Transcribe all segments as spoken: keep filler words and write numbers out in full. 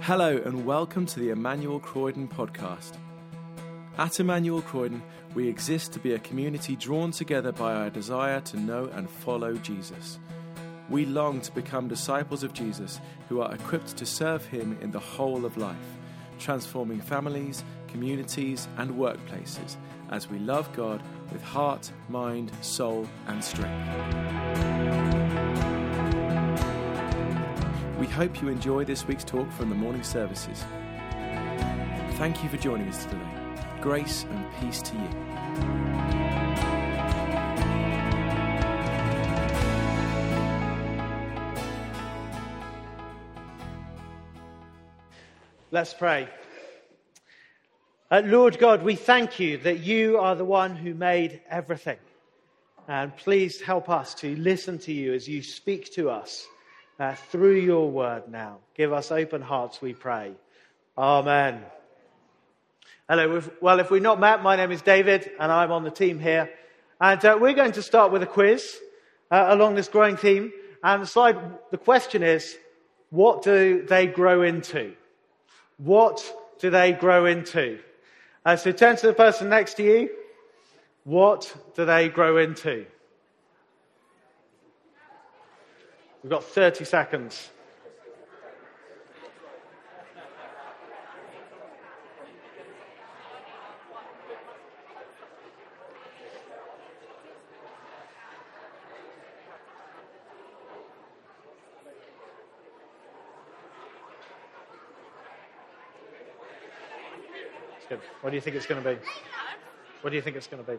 Hello and welcome to the Emmanuel Croydon podcast. At Emmanuel Croydon, we exist to be a community drawn together by our desire to know and follow Jesus. We long to become disciples of Jesus who are equipped to serve him in the whole of life, transforming families, communities and workplaces as we love God with heart, mind, soul and strength. We hope you enjoy this week's talk from the morning services. Thank you for joining us today. Grace and peace to you. Let's pray. Uh, Lord God, we thank you that you are the one who made everything. And please help us to listen to you as you speak to us uh, through your word now. Give us open hearts, we pray. Amen. Hello. If, well, if we've not met, my name is David and I'm on the team here. And uh, we're going to start with a quiz uh, along this growing theme. And the slide, the question is, what do they grow into? What do they grow into? Uh, so turn to the person next to you. What do they grow into? We've got thirty seconds. What do you think it's going to be? What do you think it's going to be?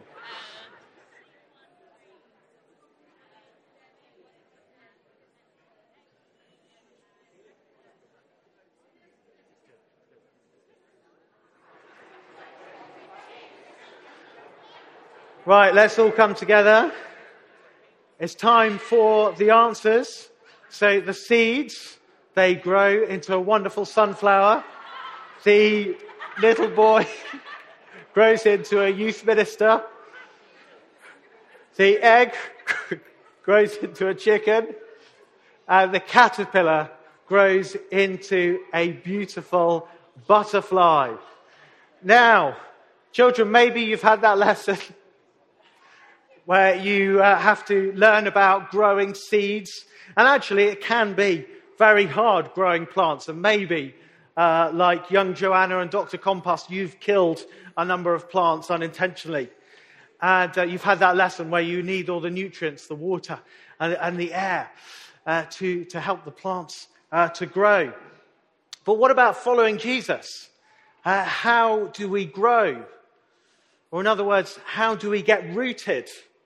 Right, let's all come together. It's time for the answers. So the seeds, they grow into a wonderful sunflower. The little boy grows into a youth minister. The egg grows into a chicken. And the caterpillar grows into a beautiful butterfly. Now, children, maybe you've had that lesson where you uh, have to learn about growing seeds. And actually, it can be very hard growing plants. And maybe Uh, like young Joanna and Doctor Compost, you've killed a number of plants unintentionally. And uh, you've had that lesson where you need all the nutrients, the water and, and the air uh, to, to help the plants uh, to grow. But what about following Jesus? Uh, how do we grow? Or in other words, how do we get rooted?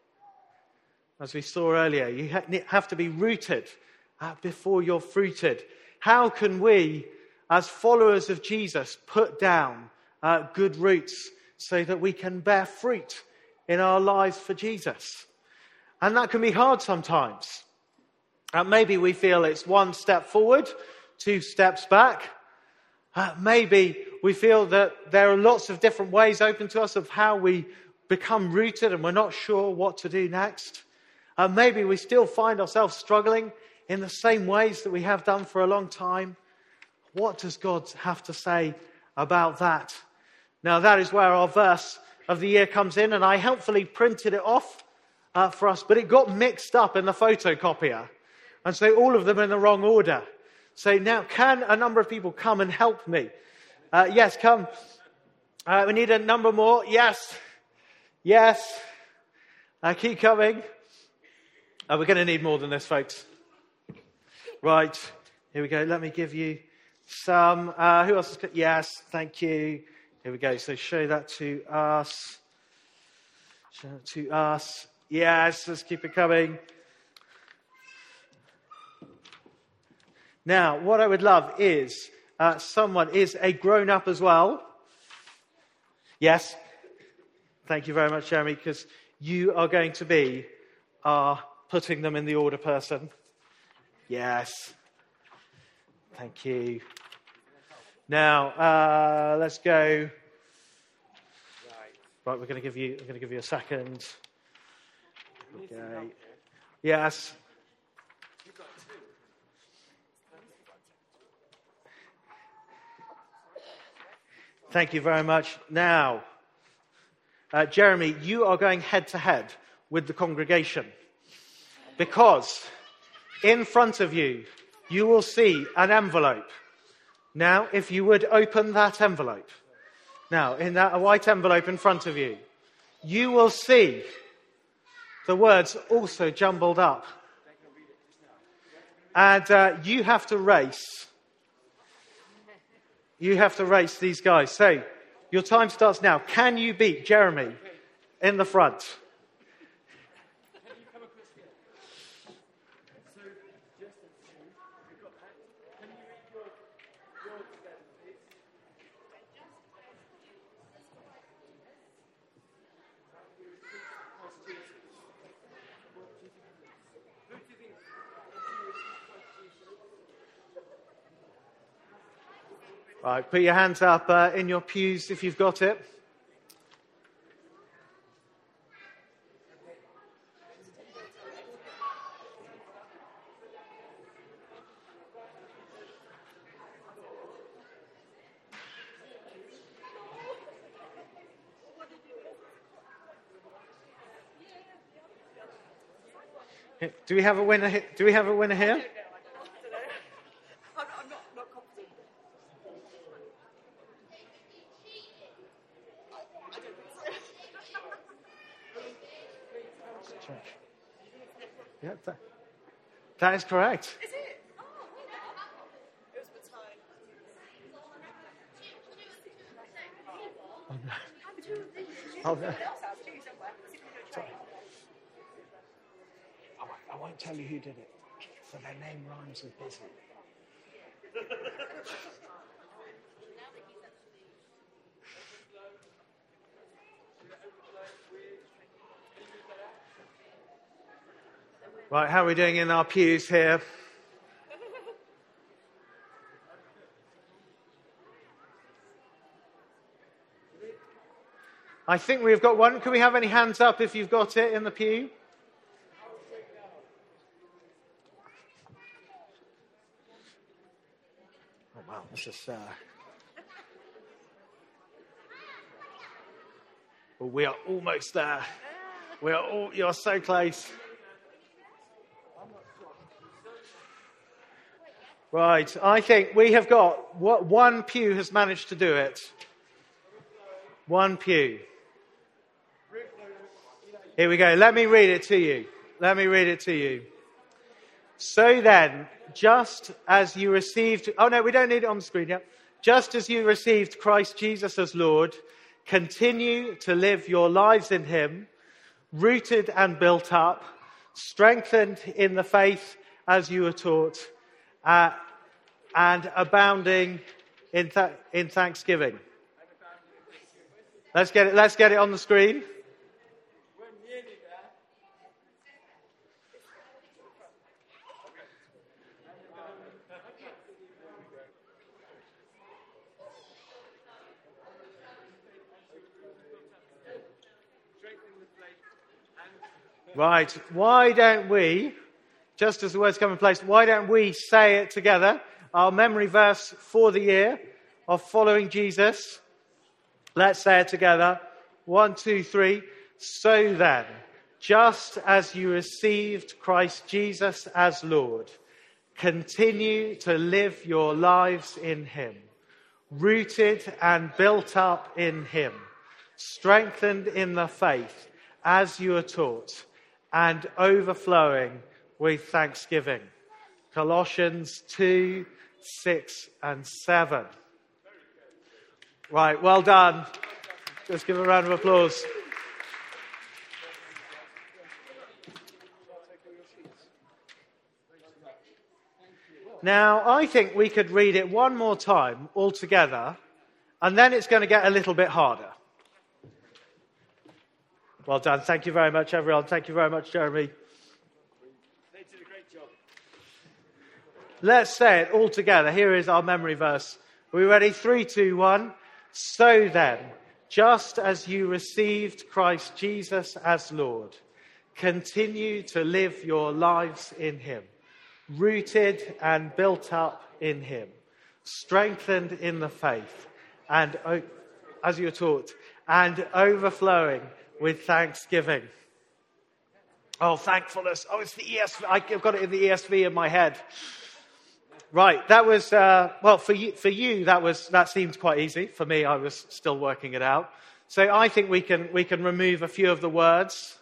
As we saw earlier, you ha- have to be rooted uh, before you're fruited. How can we, as followers of Jesus, put down uh, good roots so that we can bear fruit in our lives for Jesus? And that can be hard sometimes. Uh, maybe we feel it's one step forward, two steps back. Uh, maybe we feel that there are lots of different ways open to us of how we become rooted and we're not sure what to do next. Uh, maybe we still find ourselves struggling in the same ways that we have done for a long time. What does God have to say about that? Now, that is where our verse of the year comes in, and I helpfully printed it off uh, for us, but it got mixed up in the photocopier, and so all of them in the wrong order. So now, can a number of people come and help me? Uh, yes, come. Uh, we need a number more. Yes. Yes. Uh, keep coming. Uh, we're going to need more than this, folks. Right. Here we go. Let me give you some. Uh, who else? Is, yes, thank you. Here we go. So show that to us. Show it to us. Yes, let's keep it coming. Now, what I would love is uh, someone is a grown-up as well. Yes. Thank you very much, Jeremy, because you are going to be our putting them in the order person. Yes. Thank you. Now, uh, let's go. Right, we're going to give you. I'm going to give you a second. Okay. Yes. Thank you very much. Now, uh, Jeremy, you are going head to head with the congregation because in front of you, you will see an envelope. Now, if you would open that envelope. Now, in that white envelope in front of you, you will see the words also jumbled up. And uh, you have to race. You have to race these guys. So, your time starts now. Can you beat Jeremy in the front? Right, put your hands up uh, in your pews if you've got it. Do we have a winner? He- Do we have a winner here? Yeah, that, that is correct. Is it? Oh, it was the time. Oh, no. Oh, no. I won't, I won't tell you who did it, but their name rhymes with busy. Right, how are we doing in our pews here? I think we've got one. Can we have any hands up if you've got it in the pew? Oh, wow, this is... Uh... Well, we are almost there. We are all... You're so close. Right, I think we have got, what, one pew has managed to do it. One pew. Here we go. Let me read it to you. Let me read it to you. So then, just as you received... Oh, no, we don't need it on the screen yet. Just as you received Christ Jesus as Lord, continue to live your lives in him, rooted and built up, strengthened in the faith as you were taught, uh, and abounding in, th- in thanksgiving. Let's get it. Let's get it on the screen. Right. Why don't we, just as the words come in place, why don't we say it together? Our memory verse for the year of following Jesus. Let's say it together. One, two, three. So then, just as you received Christ Jesus as Lord, continue to live your lives in him, rooted and built up in him, strengthened in the faith as you are taught, and overflowing with thanksgiving. Colossians two, six, and seven. Right, well done. Just give a round of applause. Now, I think we could read it one more time all together, and then it's going to get a little bit harder. Well done. Thank you very much, everyone. Thank you very much, Jeremy. They did a great job. Let's say it all together. Here is our memory verse. Are we ready? Three, two, one. So then, just as you received Christ Jesus as Lord, continue to live your lives in him, rooted and built up in him, strengthened in the faith, and as you were taught, and overflowing with thanksgiving. Oh, thankfulness. Oh, it's the E S V. I've got it in the E S V in my head. Right, that was, uh, well, for you, for you, that was, that seemed quite easy. For me, I was still working it out. So I think we can, we can remove a few of the words.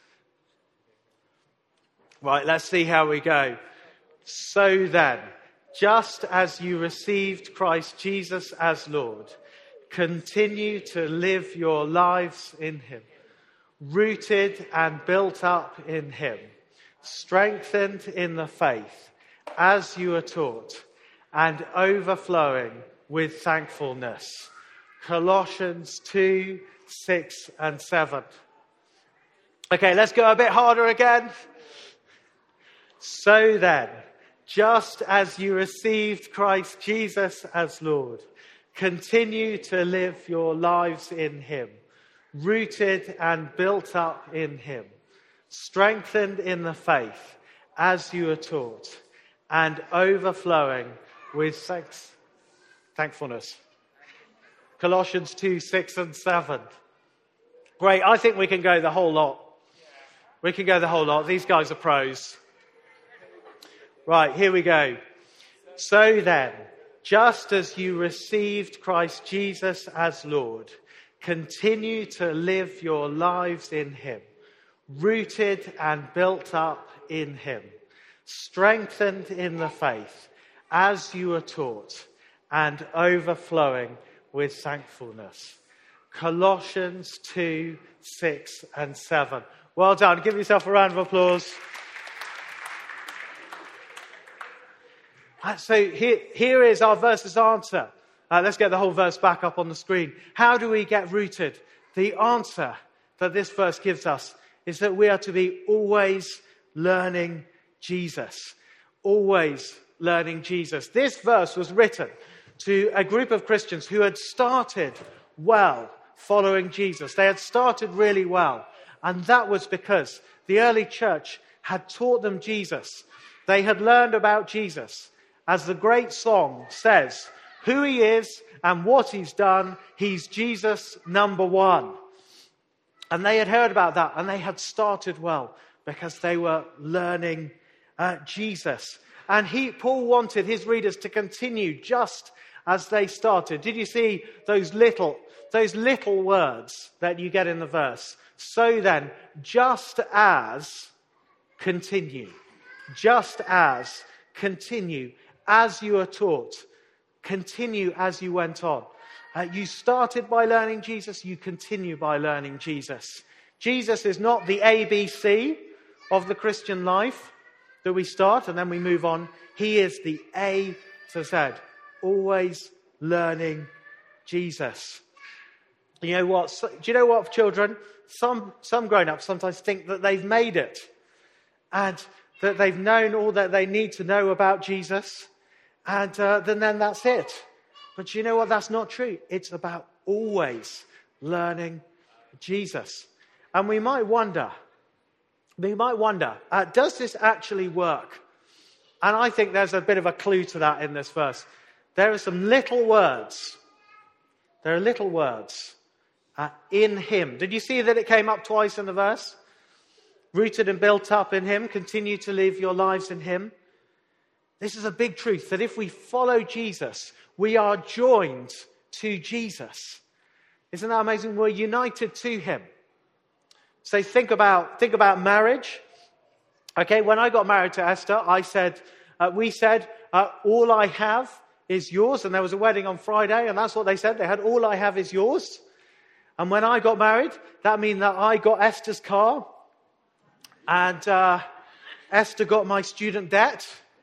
Right, let's see how we go. So then, just as you received Christ Jesus as Lord, continue to live your lives in him, rooted and built up in him, strengthened in the faith, as you are taught, and overflowing with thankfulness. Colossians two, six and seven. Okay, let's go a bit harder again. So then, just as you received Christ Jesus as Lord, continue to live your lives in him, rooted and built up in him, strengthened in the faith, as you are taught, and overflowing with thanks, thankfulness. Colossians two, six and seven. Great, I think we can go the whole lot. We can go the whole lot. These guys are pros. Right, here we go. So then, just as you received Christ Jesus as Lord, continue to live your lives in him, rooted and built up in him, strengthened in the faith, as you are taught, and overflowing with thankfulness. Colossians two, six and seven. Well done. Give yourself a round of applause. So here, here is our verse's answer. Uh, let's get the whole verse back up on the screen. How do we get rooted? The answer that this verse gives us is that we are to be always learning Jesus. Always learning Jesus. This verse was written to a group of Christians who had started well following Jesus. They had started really well. And that was because the early church had taught them Jesus. They had learned about Jesus. As the great song says, who he is and what he's done, he's Jesus number one. And they had heard about that and they had started well because they were learning uh, Jesus. And he, Paul wanted his readers to continue just as they started. Did you see those little, those little words that you get in the verse? So then, just as, continue. Just as, continue. As you are taught, continue as you went on. Uh, you started by learning Jesus, you continue by learning Jesus. Jesus is not the A B C of the Christian life that we start and then we move on. He is the A to Z. Always learning Jesus. You know what? So, do you know what, children? Some, some grown-ups sometimes think that they've made it and that they've known all that they need to know about Jesus. And uh, then, then that's it. But you know what? That's not true. It's about always learning Jesus. And we might wonder, we might wonder, uh, does this actually work? And I think there's a bit of a clue to that in this verse. There are some little words. There are little words uh, in him. Did you see that it came up twice in the verse? Rooted and built up in him. Continue to live your lives in him. This is a big truth, that if we follow Jesus, we are joined to Jesus. Isn't that amazing? We're united to him. So think about, think about marriage. Okay, when I got married to Esther, I said, uh, we said, uh, all I have is yours. And there was a wedding on Friday, and that's what they said. They had, all I have is yours. And when I got married, that meant that I got Esther's car, and uh, Esther got my student debt.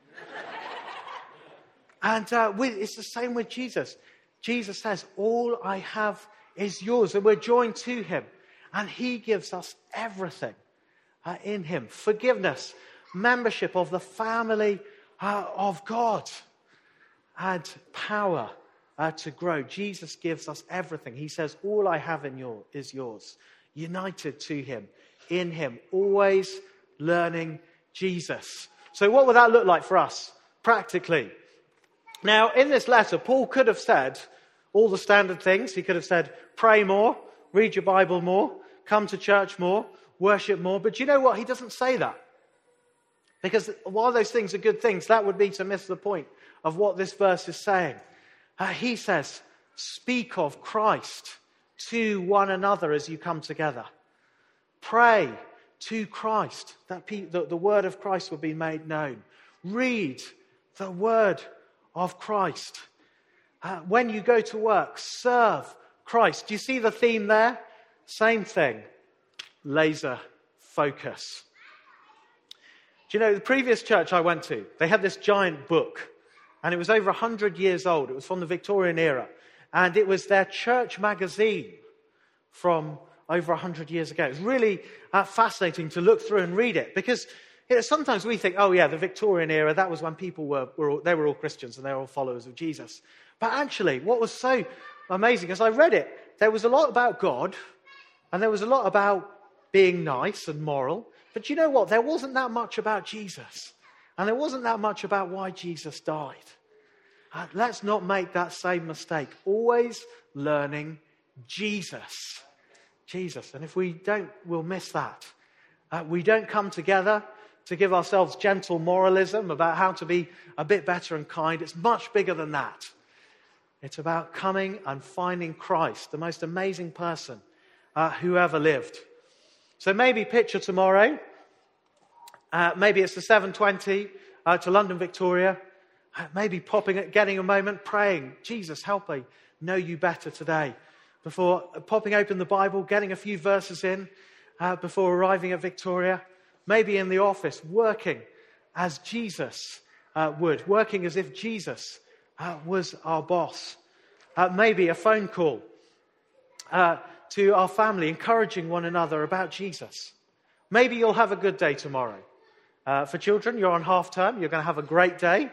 And uh, we, it's the same with Jesus. Jesus says, all I have is yours. And we're joined to him. And he gives us everything uh, in him. Forgiveness, membership of the family uh, of God, and power uh, to grow. Jesus gives us everything. He says, all I have in your, is yours. United to him, in him, always learning Jesus. So what would that look like for us, practically? Now, in this letter, Paul could have said, all the standard things. He could have said, pray more, read your Bible more, come to church more, worship more. But you know what? He doesn't say that. Because while those things are good things, that would be to miss the point of what this verse is saying. Uh, he says, speak of Christ to one another as you come together. Pray to Christ, that pe- the, the word of Christ will be made known. Read the word of Christ. Uh, when you go to work, serve Christ. Do you see the theme there? Same thing. Laser focus. Do you know, the previous church I went to, they had this giant book, and it was over one hundred years old. It was from the Victorian era, and it was their church magazine from over one hundred years ago. It was really uh, fascinating to look through and read it, because you know, sometimes we think, oh yeah, the Victorian era, that was when people were, were all, they were all Christians and they were all followers of Jesus. But actually, what was so amazing, as I read it, there was a lot about God, and there was a lot about being nice and moral. But you know what? There wasn't that much about Jesus. And there wasn't that much about why Jesus died. Uh, let's not make that same mistake. Always learning Jesus. Jesus. And if we don't, we'll miss that. Uh, we don't come together to give ourselves gentle moralism about how to be a bit better and kind. It's much bigger than that. It's about coming and finding Christ, the most amazing person uh, who ever lived. So maybe picture tomorrow. Uh, maybe it's the seven twenty uh, to London Victoria. Uh, maybe popping, getting a moment, praying, Jesus, help me know you better today. Before popping open the Bible, getting a few verses in uh, before arriving at Victoria. Maybe in the office, working as Jesus uh, would, working as if Jesus uh, was our boss. Uh, maybe a phone call uh, to our family, encouraging one another about Jesus. Maybe you'll have a good day tomorrow. Uh, for children, you're on half term, you're going to have a great day.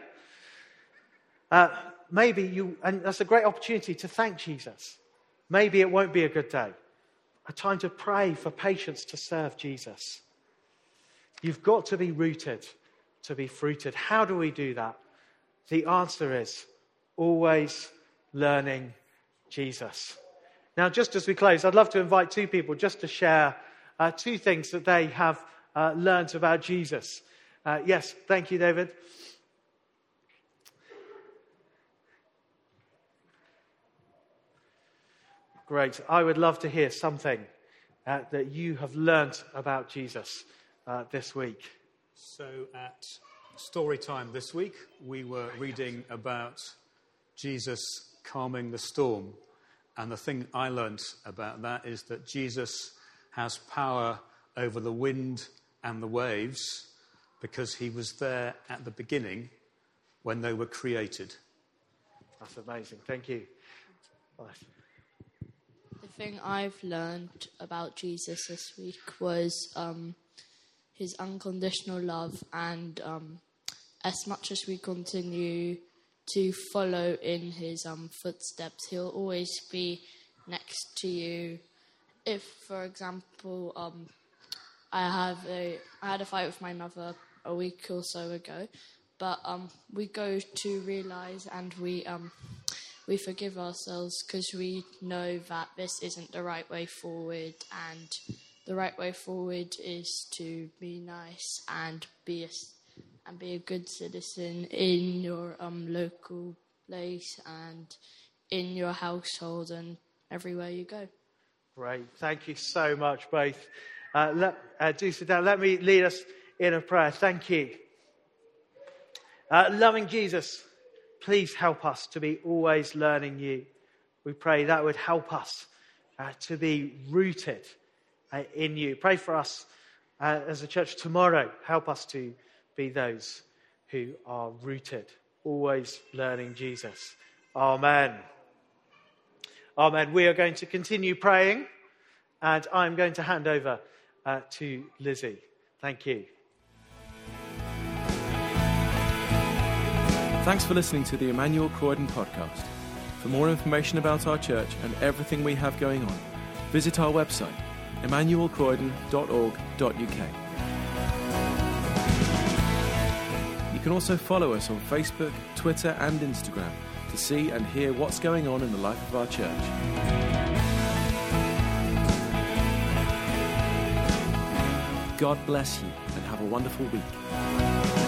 Uh, maybe you, and that's a great opportunity to thank Jesus. Maybe it won't be a good day. A time to pray for patience to serve Jesus. You've got to be rooted to be fruited. How do we do that? The answer is always learning Jesus. Now, just as we close, I'd love to invite two people just to share uh, two things that they have uh, learned about Jesus. Uh, yes, thank you, David. Great. I would love to hear something uh, that you have learned about Jesus uh, this week. So at story time this week, we were reading about Jesus calming the storm. And the thing I learned about that is that Jesus has power over the wind and the waves because he was there at the beginning when they were created. That's amazing. Thank you. Nice. The thing I've learned about Jesus this week was um, his unconditional love, and um, as much as we continue to follow in his um, footsteps, he'll always be next to you. If, for example, um, I have a I had a fight with my mother a week or so ago, but um, we go to realise and we um, we forgive ourselves because we know that this isn't the right way forward, and the right way forward is to be nice and be a and be a good citizen in your um, local place and in your household and everywhere you go. Great. Thank you so much, both. Uh, let, uh, do sit down. Let me lead us in a prayer. Thank you. Uh, loving Jesus, please help us to be always learning you. We pray that would help us uh, to be rooted uh, in you. Pray for us uh, as a church tomorrow. Help us to be those who are rooted, always learning Jesus. Amen. Amen. We are going to continue praying, and I'm going to hand over uh, to Lizzie. Thank you. Thanks for listening to the Emmanuel Croydon podcast. For more information about our church and everything we have going on, visit our website, emmanuel croydon dot org dot u k. You can also follow us on Facebook, Twitter and Instagram to see and hear what's going on in the life of our church. God bless you and have a wonderful week.